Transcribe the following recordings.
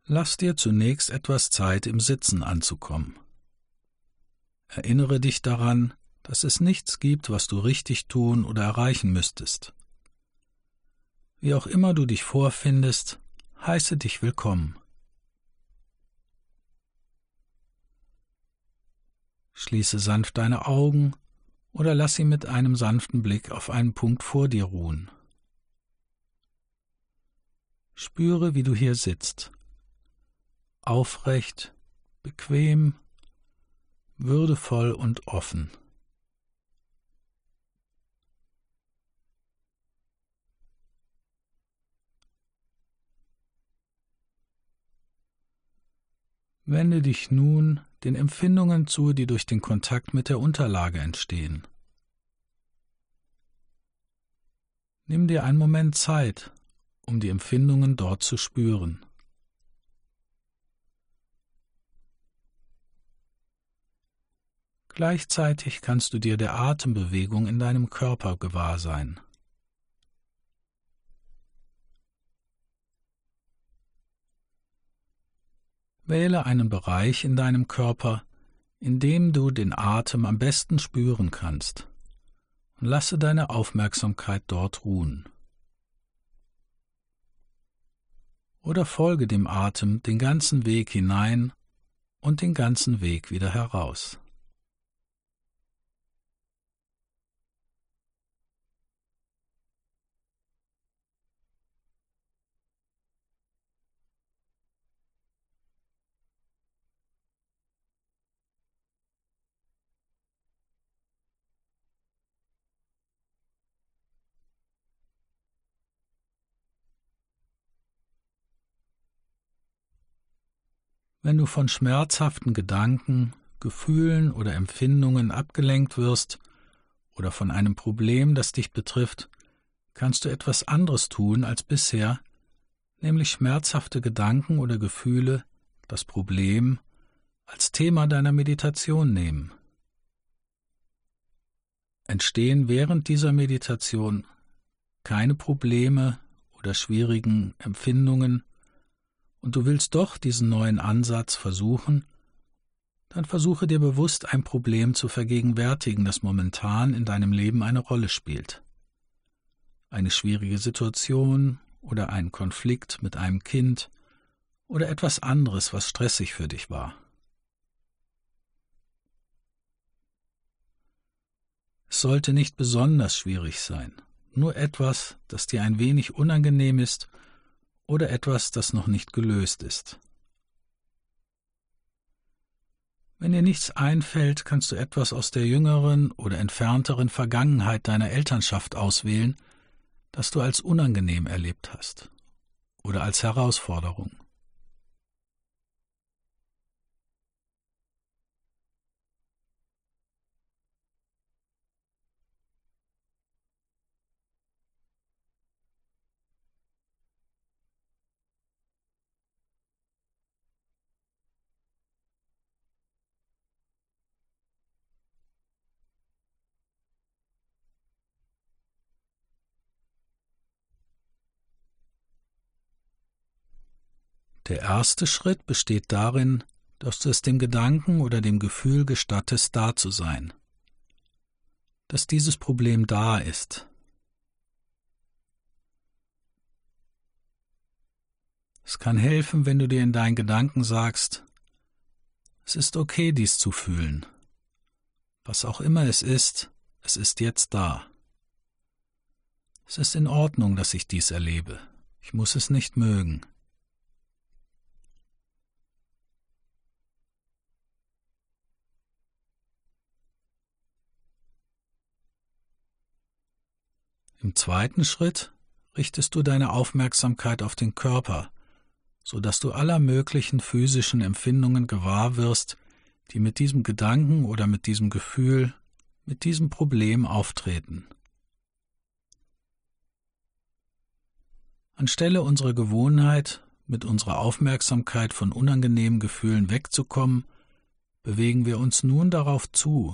Lass dir zunächst etwas Zeit im Sitzen anzukommen. Erinnere dich daran, dass es nichts gibt, was du richtig tun oder erreichen müsstest. Wie auch immer du dich vorfindest, heiße dich willkommen. Schließe sanft deine Augen oder lass sie mit einem sanften Blick auf einen Punkt vor dir ruhen. Spüre, wie du hier sitzt. Aufrecht, bequem, würdevoll und offen. Wende dich nun den Empfindungen zu, die durch den Kontakt mit der Unterlage entstehen. Nimm dir einen Moment Zeit, um die Empfindungen dort zu spüren. Gleichzeitig kannst du dir der Atembewegung in deinem Körper gewahr sein. Wähle einen Bereich in deinem Körper, in dem du den Atem am besten spüren kannst, und lasse deine Aufmerksamkeit dort ruhen. Oder folge dem Atem den ganzen Weg hinein und den ganzen Weg wieder heraus. Wenn du von schmerzhaften Gedanken, Gefühlen oder Empfindungen abgelenkt wirst oder von einem Problem, das dich betrifft, kannst du etwas anderes tun als bisher, nämlich schmerzhafte Gedanken oder Gefühle, das Problem, als Thema deiner Meditation nehmen. Entstehen während dieser Meditation keine Probleme oder schwierigen Empfindungen, und du willst doch diesen neuen Ansatz versuchen, dann versuche dir bewusst ein Problem zu vergegenwärtigen, das momentan in deinem Leben eine Rolle spielt. Eine schwierige Situation oder ein Konflikt mit einem Kind oder etwas anderes, was stressig für dich war. Es sollte nicht besonders schwierig sein, nur etwas, das dir ein wenig unangenehm ist oder etwas, das noch nicht gelöst ist. Wenn dir nichts einfällt, kannst du etwas aus der jüngeren oder entfernteren Vergangenheit deiner Elternschaft auswählen, das du als unangenehm erlebt hast oder als Herausforderung. Der erste Schritt besteht darin, dass du es dem Gedanken oder dem Gefühl gestattest, da zu sein. Dass dieses Problem da ist. Es kann helfen, wenn du dir in deinen Gedanken sagst, es ist okay, dies zu fühlen. Was auch immer es ist jetzt da. Es ist in Ordnung, dass ich dies erlebe. Ich muss es nicht mögen. Im zweiten Schritt richtest du deine Aufmerksamkeit auf den Körper, sodass du aller möglichen physischen Empfindungen gewahr wirst, die mit diesem Gedanken oder mit diesem Gefühl, mit diesem Problem auftreten. Anstelle unserer Gewohnheit, mit unserer Aufmerksamkeit von unangenehmen Gefühlen wegzukommen, bewegen wir uns nun darauf zu.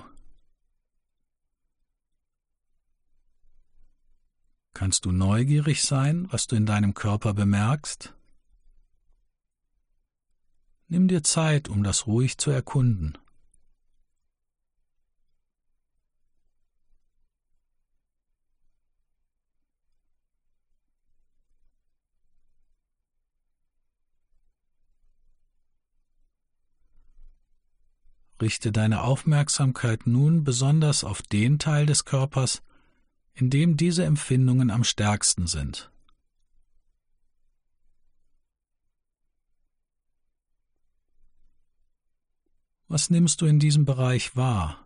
Kannst du neugierig sein, was du in deinem Körper bemerkst? Nimm dir Zeit, um das ruhig zu erkunden. Richte deine Aufmerksamkeit nun besonders auf den Teil des Körpers, in dem diese Empfindungen am stärksten sind. Was nimmst du in diesem Bereich wahr?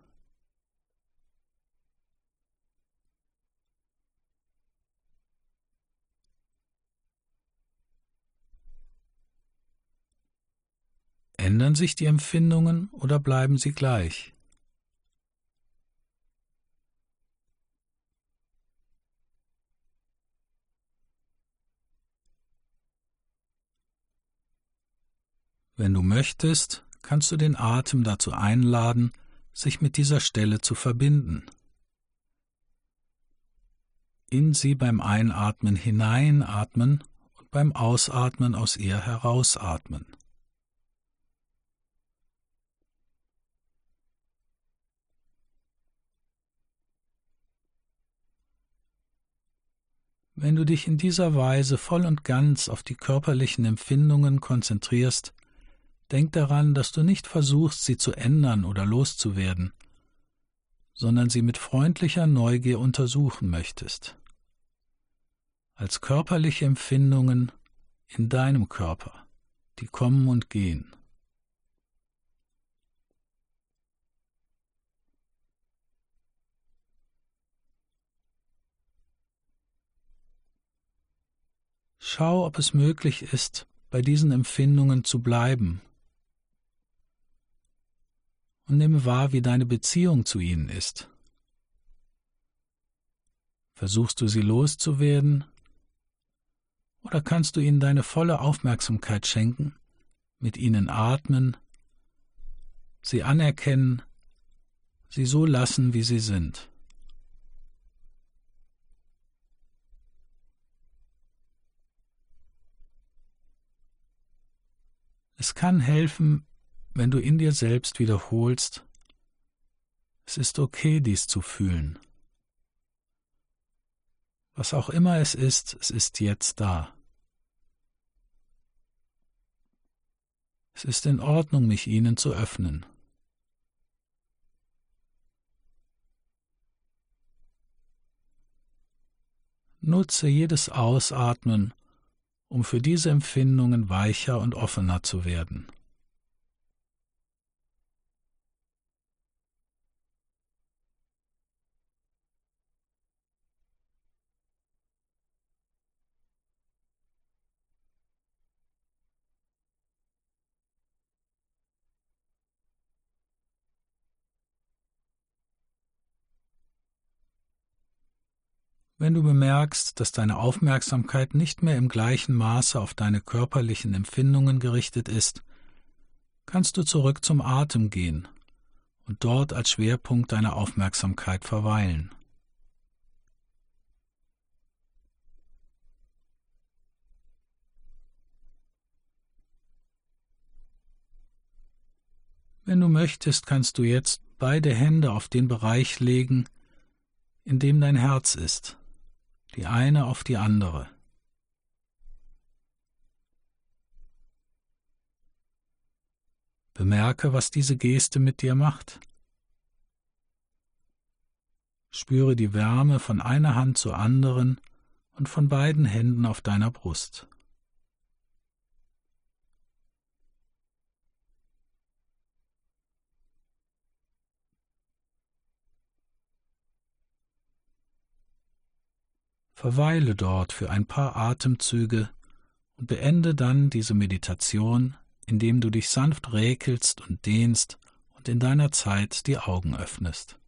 Ändern sich die Empfindungen oder bleiben sie gleich? Wenn du möchtest, kannst du den Atem dazu einladen, sich mit dieser Stelle zu verbinden. In sie beim Einatmen hineinatmen und beim Ausatmen aus ihr herausatmen. Wenn du dich in dieser Weise voll und ganz auf die körperlichen Empfindungen konzentrierst, denk daran, dass du nicht versuchst, sie zu ändern oder loszuwerden, sondern sie mit freundlicher Neugier untersuchen möchtest. Als körperliche Empfindungen in deinem Körper, die kommen und gehen. Schau, ob es möglich ist, bei diesen Empfindungen zu bleiben. Und nimm wahr, wie deine Beziehung zu ihnen ist. Versuchst du sie loszuwerden? Oder kannst du ihnen deine volle Aufmerksamkeit schenken, mit ihnen atmen, sie anerkennen, sie so lassen, wie sie sind? Es kann helfen, wenn du in dir selbst wiederholst, es ist okay, dies zu fühlen. Was auch immer es ist jetzt da. Es ist in Ordnung, mich ihnen zu öffnen. Nutze jedes Ausatmen, um für diese Empfindungen weicher und offener zu werden. Wenn du bemerkst, dass deine Aufmerksamkeit nicht mehr im gleichen Maße auf deine körperlichen Empfindungen gerichtet ist, kannst du zurück zum Atem gehen und dort als Schwerpunkt deiner Aufmerksamkeit verweilen. Wenn du möchtest, kannst du jetzt beide Hände auf den Bereich legen, in dem dein Herz ist, die eine auf die andere. Bemerke, was diese Geste mit dir macht. Spüre die Wärme von einer Hand zur anderen und von beiden Händen auf deiner Brust. Verweile dort für ein paar Atemzüge und beende dann diese Meditation, indem du dich sanft räkelst und dehnst und in deiner Zeit die Augen öffnest.